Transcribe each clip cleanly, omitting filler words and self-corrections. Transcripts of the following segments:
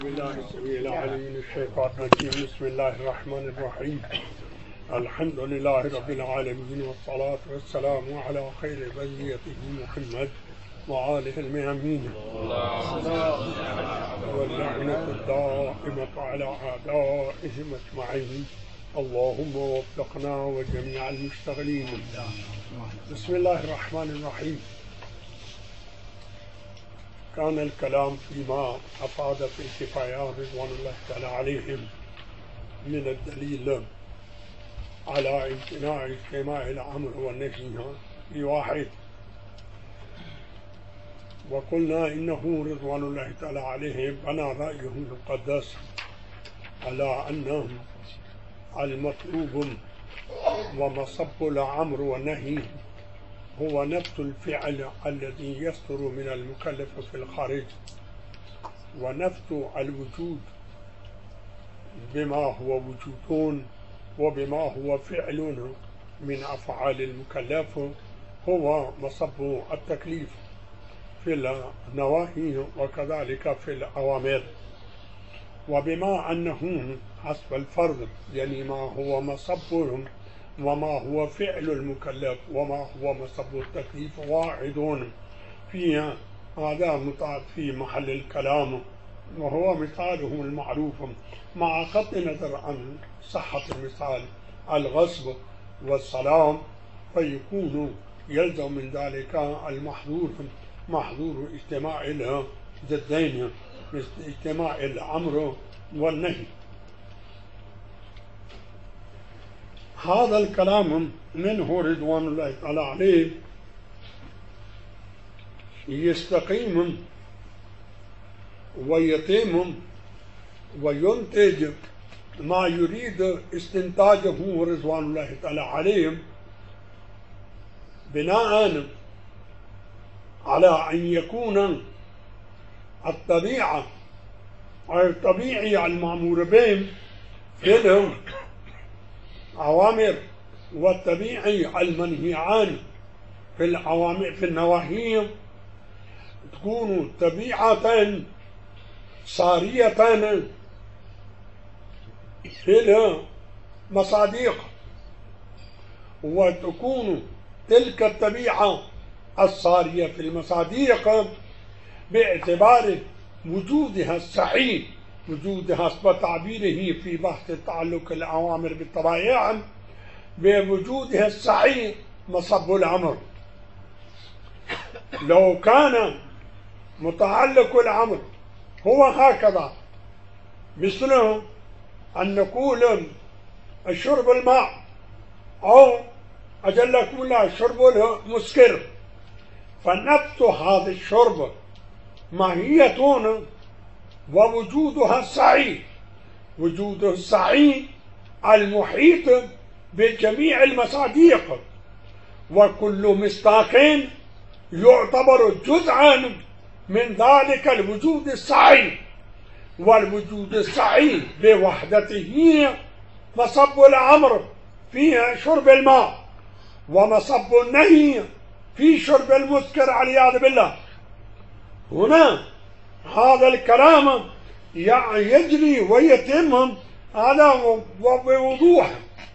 بالله السميع العليم من الشيطان الرجيم. بسم الله الرحمن الرحيم. الحمد لله رب العالمين، والصلاة والسلام على خير بريته محمد وآله الميامين، واللعنة الدائمة على أعدائهم أجمعين. اللهم وفقنا وجميع المشتغلين. بسم الله الرحمن الرحيم. كان الكلام فيما أفاد في الكفاية رضوان الله تعالى عليهم من الدليل على امتناع اجتماع الأمر والنهي في واحد، وقلنا إنه رضوان الله تعالى عليهم بنى رأيه المقدس على أنه المطلوب ومصب الأمر والنهي هو نفس الفعل الذي يصدر من المكلف في الخارج، ونفس الوجود بما هو وجود وبما هو فعل من أفعال المكلف هو مصب التكليف في النواهي وكذلك في الأوامر. وبما أنه حسب الفرض يعني ما هو مصب وما هو فعل المكلف وما هو مصب التكليف واحد، في هذا في محل الكلام، وهو مثاله المعروف مع قطع نظر عن صحة المثال الغصب والسلام، فيكون يلزم من ذلك المحظور محظور اجتماع الضدين، اجتماع الأمر والنهي. هذا الكلام منه رضوان الله تعالى عليه يستقيم ويتم وينتج ما يريد استنتاجه رضوان الله تعالى عليه، بناء على أن يكون الطبيعة أو الطبيعي المأمور به في الأوامر والطبيعي المنهي عنه في الأوامر في النواهي تكون طبيعة سارية في المصادق، وتكون تلك الطبيعة السارية في المصادق باعتبار وجودها الصحيح، وجودها حسب تعبيره في بحث تعلق الأوامر بالطبائع بوجودها الصحيح مصب الأمر. لو كان متعلق الأمر هو هكذا، مثله أن نقول الشرب الماء أو أجلكم الله شرب المسكر، فنفس هذا الشرب ماهية ووجودها الصحيح، وجوده الصحيح المحيط بجميع المصادق، وكل مصداق يعتبر جزءا من ذلك الوجود الصحيح، والوجود الصحيح بوحدته مصب الأمر فيها شرب الماء، ومصب النهي في شرب المسكر والعياذ بالله. هنا هذا الكلام يجري ويتم هذا بوضوح.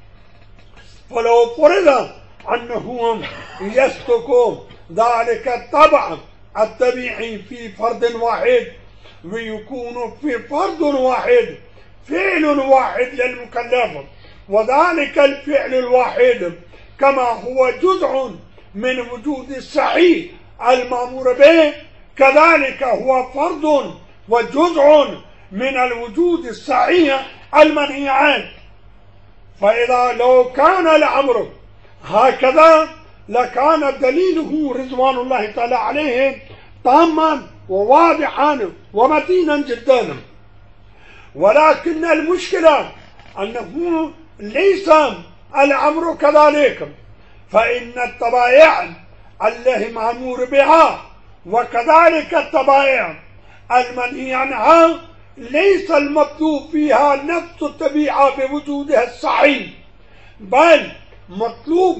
فلو فرض أنه يسلك ذلك الطبع الطبيعي في فرد واحد، ويكون في فرد واحد فعل واحد للمكلف، وذلك الفعل الواحد كما هو جزء من وجود الصحيح المأمور به، كذلك هو فرد وجزء من الوجود الصحيح المنهي عنه. فإذا لو كان الأمر هكذا لكان دليله رضوان الله تعالى عليه تاما وواضحا ومتينا جدا، ولكن المشكلة أنه ليس الأمر كذلك، فإن الطبائع التي مأمور بها وكذلك الطبائع المنهي عنها ليس المطلوب فيها نفس الطبيعة بوجودها الصحيح، بل مطلوب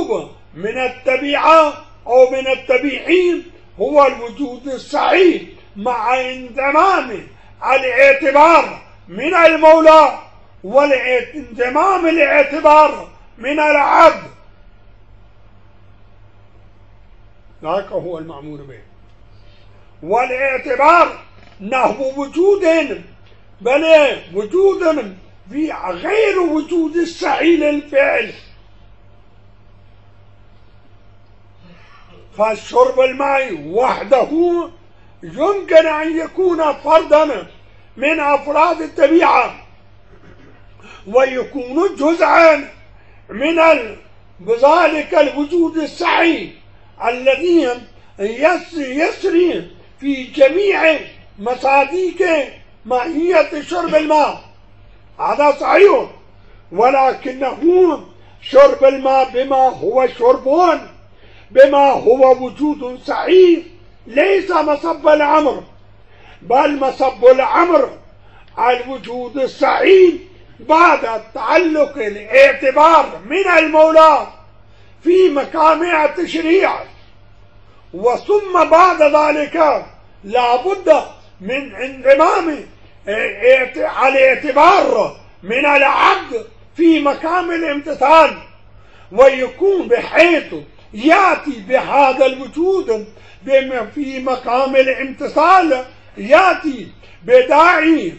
من الطبيعة أو من الطبيعين هو الوجود الصحيح مع انضمام الاعتبار من المولى وانضمام الاعتبار من العبد. ذاك هو المأمور به. والاعتبار نحو وجود، بل وجود في غير وجود السعي للفعل. فشرب الماء وحده يمكن أن يكون فردا من أفراد الطبيعة، ويكون جزءا من بذلك الوجود السعي الذي يسري في جميع مصادق ماهية شرب الماء. هذا صحيح، ولكنه شرب الماء بما هو شرب، بما هو وجود سعي، ليس مصب الأمر، بل مصب الأمر الوجود السعي بعد تعلق الاعتبار من المولى في مقام التشريع. وثم بعد ذلك لا بد من انضمام الاعتبار من العبد في مقام الامتثال، ويكون بحيث يأتي بهذا الوجود في مقام الامتثال، يأتي بداعي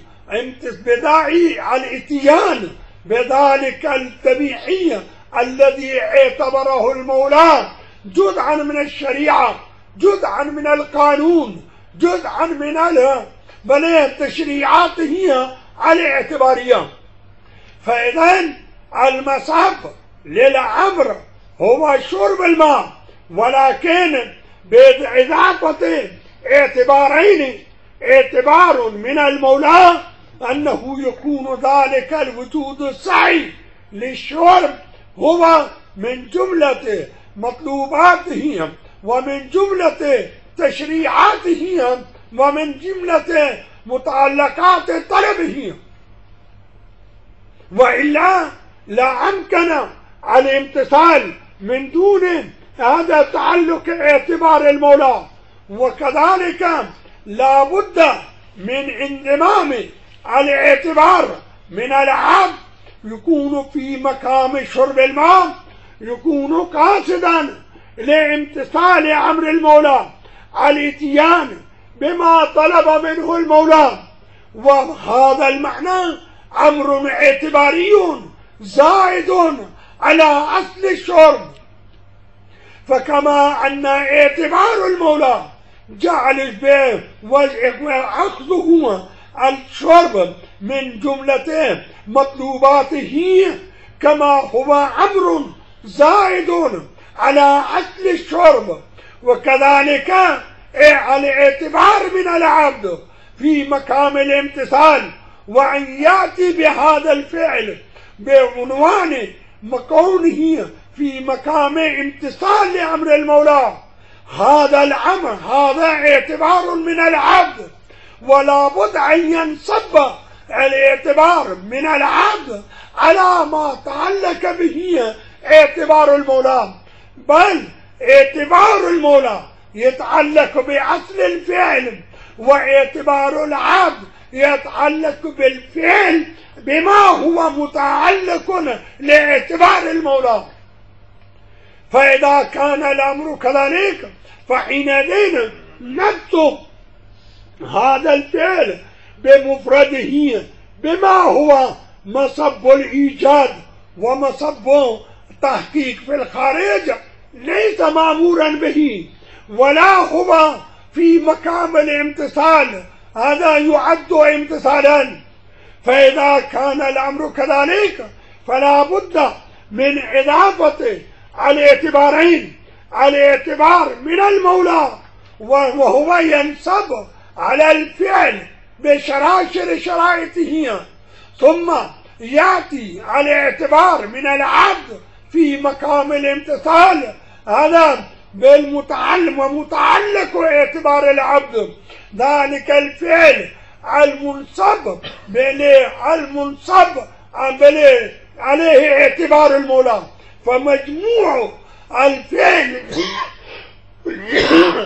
الاتيان بذلك الطبيعي الذي اعتبره المولى جزءا من الشريعة، جزءا من القانون، جزءا من التشريعات هي الاعتبارية. فإذا المصب للأمر هو شرب الماء، ولكن بإضافة اعتبارين: اعتبار من المولى أنه يكون ذلك الوجود السعي للشرب هو من جملة مطلوباته ومن جملة تشريعاته ومن جملة متعلقات طلبه، وإلا لا أمكن الامتثال من دون هذا تعلق اعتبار المولى. وكذلك لا بد من انضمام الاعتبار من العبد، يكون في مقام شرب الماء، يكون قاصدا لامتثال امر المولى، الاتيان بما طلب منه المولى. وهذا المعنى امر اعتباري زائد على اصل الشرب. فكما ان اعتبار المولى جعل به واخذه الشرب من جملة مطلوباته، كما هو امر زائد على اصل الشرب، وكذلك الاعتبار من العبد في مقام الامتثال، وأن يأتي بهذا الفعل بعنوان كونه في مقام امتثال لأمر المولى. هذا الأمر، هذا اعتبار من العبد، ولا بد أن ينصب الاعتبار من العبد على ما تعلق به اعتبار المولى، بل اعتبار المولى يتعلق بأصل الفعل، واعتبار العبد يتعلق بالفعل بما هو متعلق لاعتبار المولى. فإذا كان الأمر كذلك فحينئذ نكتب هذا الفعل بمفرده بما هو مصب الإيجاد ومصب التحقيق في الخارج، ليس مأمورا به، ولا هو في مقام الامتثال، هذا يعد امتثالا. فإذا كان الأمر كذلك فلا بد من إضافة الاعتبارين: الاعتبار من المولى وهو ينصب على الفعل بشراشر شرائطه، ثم يأتي الاعتبار من العبد في مقام الامتثال، هذا بالمتعلم ومتعلق اعتبار العبد ذلك الفعل المنصب عليه اعتبار المولى. فمجموع الفعل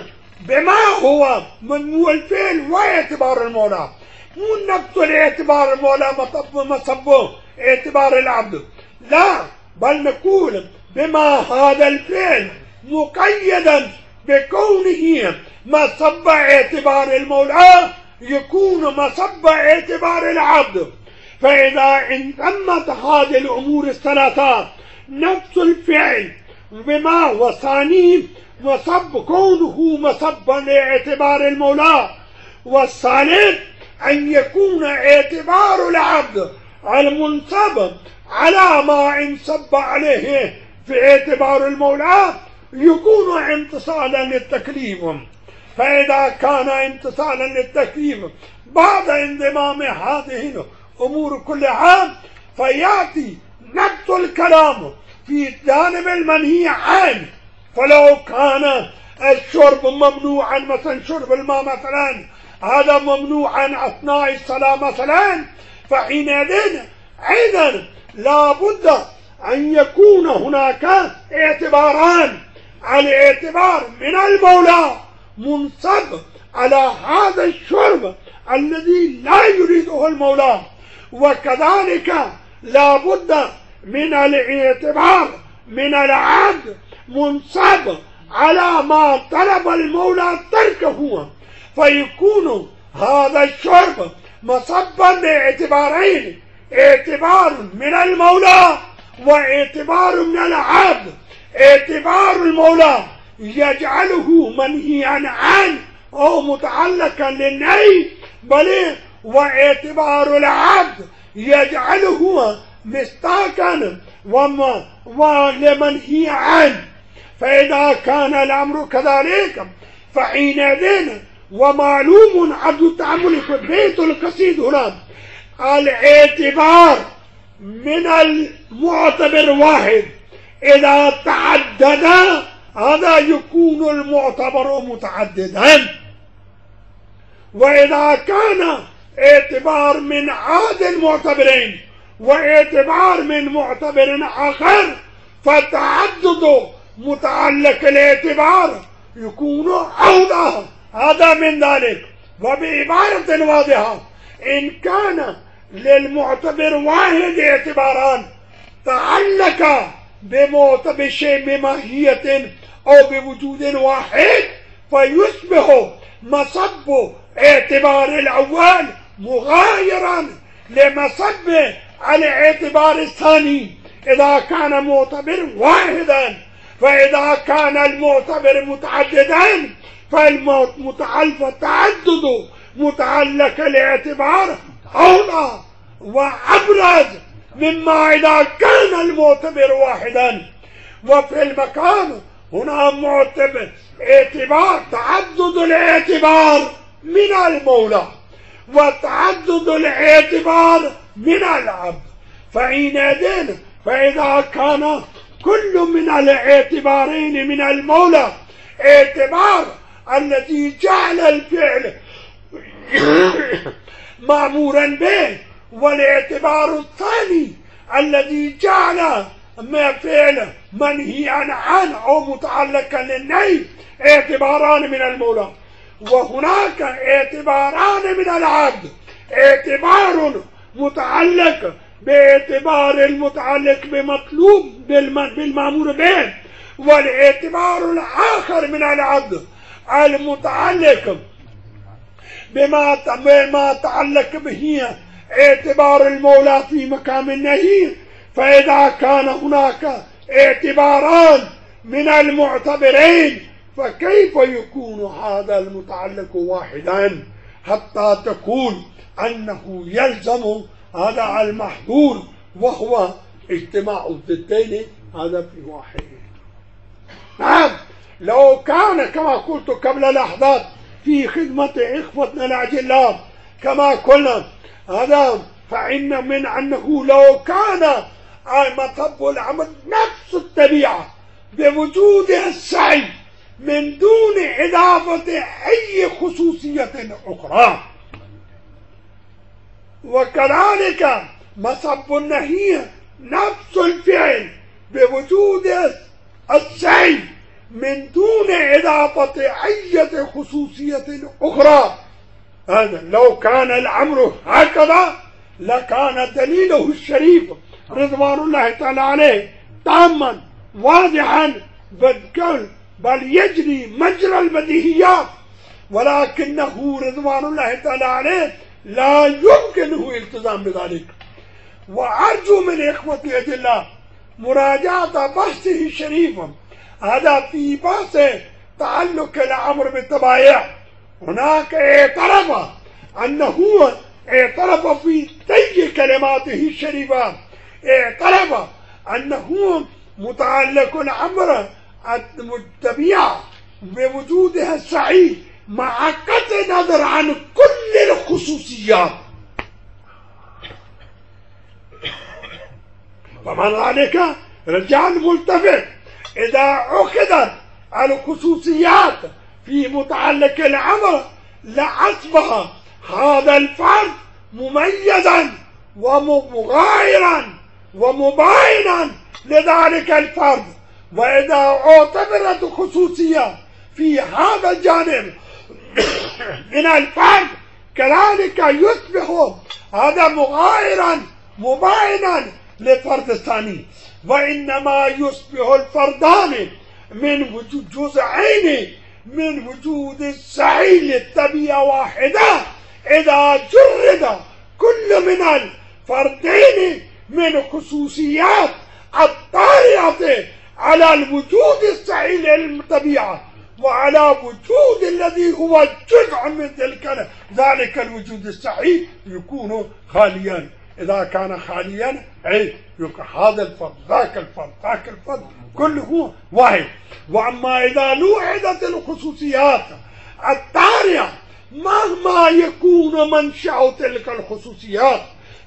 بما هو من الفعل واعتبار المولى، مو نفس الاعتبار المولى مصبه اعتبار العبد، لا، بل نقول بما هذا الفعل مقيدا بكونه مصب اعتبار المولى يكون مصب اعتبار العبد. فإذا انتمت هذه الأمور الثلاثة، نفس الفعل بما وثانيه مصب كونه مصبا لاعتبار المولى، والثالث أن يكون اعتبار العبد المنصب على ما انصب عليه في اعتبار المولى يكون امتصالا للتكليف. فإذا كان امتصالا للتكليف بعد انضمام هذه الأمور كلها، فيأتي نفس الكلام في جانب المنهي عنه. فلو كان الشرب ممنوعا، مثلا شرب الماء مثلا هذا ممنوعا أثناء الصلاة مثلا، فحينئذ أيضا لا بد أن يكون هناك اعتباران: الاعتبار من المولى منصب على هذا الشرب الذي لا يريده المولى، وكذلك لا بد من الاعتبار من العبد منصب على ما طلب المولى تركه، فيكون هذا الشرب مصبا لاعتبارين: اعتبار من المولى واعتبار من العبد. اعتبار المولى يجعله منهيا عنه أو متعلقا للنهي، بل واعتبار العبد يجعله مستاكا ولمنهي عنه. فإذا كان الأمر كذلك فحينئذ ومعلوم عبد التأمل في بيت القصيد هنا الاعتبار من المعتبر واحد إذا تعدد هذا يكون المعتبر متعددا، وإذا كان اعتبار من عاد المعتبرين واعتبار من معتبر آخر فتعدد متعلق الاعتبار يكون أوضح. هذا من ذلك. وبعبارة واضحة، إن كان للمعتبر واحد اعتباران تعلق بمعتبر شيء بماهية أو بوجود واحد، فيصبح مصب اعتبار الأول مغايرا لمصب الاعتبار الثاني إذا كان معتبر واحدا. فإذا كان المعتبر متعددا فالتعدد متعلق الاعتبار أولى وأبرز مما إذا كان المعتبر واحدا. وفي المكان هنا معتبر اعتبار تعدد الاعتبار من المولى وتعدد الاعتبار من العبد. فحينئذ فإذا كان كل من الاعتبارين من المولى اعتبار الذي جعل الفعل مأمورا به، والاعتبار الثاني الذي جعل ما فعل منهيا عنه أو متعلقا للنهي، اعتباران من المولى. وهناك اعتباران من العبد: اعتبار متعلق باعتبار المتعلق بمطلوب بالمأمور به، والاعتبار الآخر من العبد المتعلق بما تعلق به اعتبار المولى في مقام النهي. فإذا كان هناك اعتباران من المعتبرين فكيف يكون هذا المتعلق واحدا حتى تقول أنه يلزم هذا المحظور وهو اجتماع الضدين هذا في واحد. نعم، لو كان كما قلت قبل لحظات في خدمة إخوتنا الأجلاء كما قلنا هذا، فإن من أنه لو كان مطب العمل نفس الطبيعة بوجودها السعي من دون إضافة أي خصوصية أخرى، وكذلك مصب النهي نفس الفعل بوجود السعي من دون إضافة أي خصوصية أخرى. هذا لو كان الأمر هكذا لكان دليله الشريف رضوان الله تعالى عليه تاما واضحا بل يجري مجرى البديهيات، ولكنه رضوان الله تعالى عليه لا يمكنه الالتزام بذلك. وأرجو من إخوتي الله مراجعة بحثه الشريف هذا في بحث تعلق الأمر بالتبايع. هناك اعترف في طي كلماته الشريفة، اعترف أنه متعلق الأمر الطبيعة بوجودها السعي مع قطع نظر عن كل الخصوصيات. فمن ذلك رجع الملتفت إذا أخذت الخصوصيات في متعلق الأمر لأصبح هذا الفرد مميزا ومغايرا ومباينا لذلك الفرد. وإذا اعتبرت خصوصية في هذا الجانب من الفرد كذلك يصبح هذا مغايرا مباينا للفرد الثاني. وإنما يصبح الفردان من وجود جزئين من وجود السعي للطبيعة واحدة إذا جرد كل من الفردين من خصوصيات الطارئة على الوجود السعي للطبيعة وعلى وجود الذي هو جزء من ذلك الوجود السعي يكون خاليا. إذا كان خاليا أي هذا الفرد ذاك الفرد ذاك الفرد كله واحد. وأما إذا لوحدت الخصوصيات الطارئة مهما يكون منشأ تلك الخصوصيات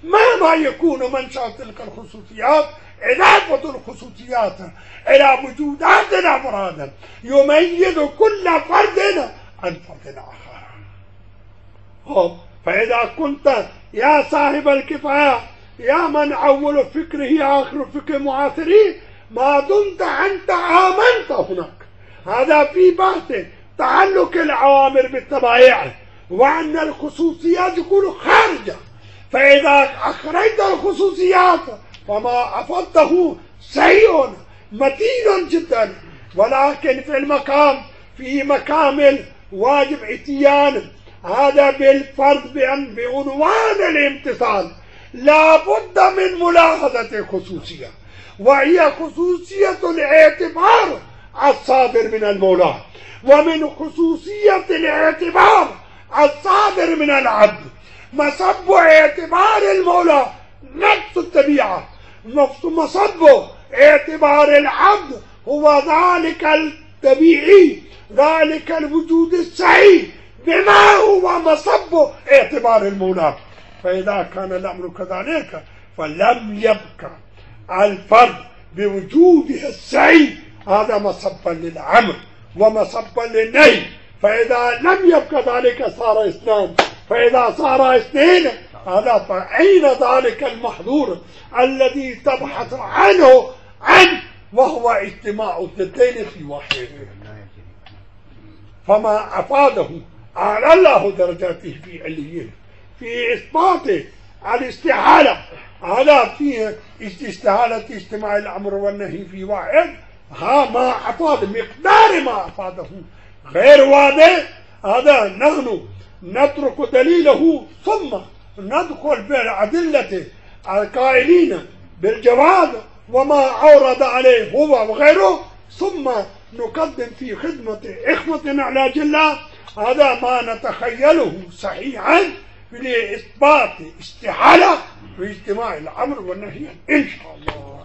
إضافة الخصوصيات إلى وجودات الأفراد يميز كل فرد عن فرد آخر. فإذا كنت يا صاحب الكفاية يا من أول فكره آخر فكر معاصرين ما دمت أنت آمنت هناك هذا في بحث تعلق العوامر بالتبايع وأن الخصوصيات تكون خارجة. فإذا أخرجت الخصوصيات فما أفضته سيء متين جدا. ولكن في مكامل واجب اتيان هذا بالفرض بعنوان الامتثال لا بد من ملاحظة خصوصية، وهي خصوصية الاعتبار الصادر من المولى، ومن خصوصية الاعتبار الصادر من العبد مصب اعتبار المولى نفس الطبيعة، مصب اعتبار العبد هو ذلك الطبيعي ذلك الوجود السعي بما هو مصب اعتبار المولى. فإذا كان الأمر كذلك فلم يبقى الفرد بوجوده السعي هذا مصبا للأمر ومصبا للنهي. فإذا لم يبقى ذلك صار اثنان، فإذا صار اثنين هذا فأين ذلك المحظور الذي تبحث عنه وهو اجتماع الضدين في واحد. فما أفاده أعلى الله درجاته في عليين في إثبات الاستحالة هذا في استحالة اجتماع الأمر والنهي في واحد ما أفاد مقدار ما أفاده غير واضح. هذا نحن نترك دليله ثم ندخل بالأدلة القائلين بالجواز وما أورد عليه هو وغيره، ثم نقدم في خدمة إخوتنا على جلة هذا ما نتخيله صحيحا لإثبات استحالة في اجتماع الأمر والنهي إن شاء الله.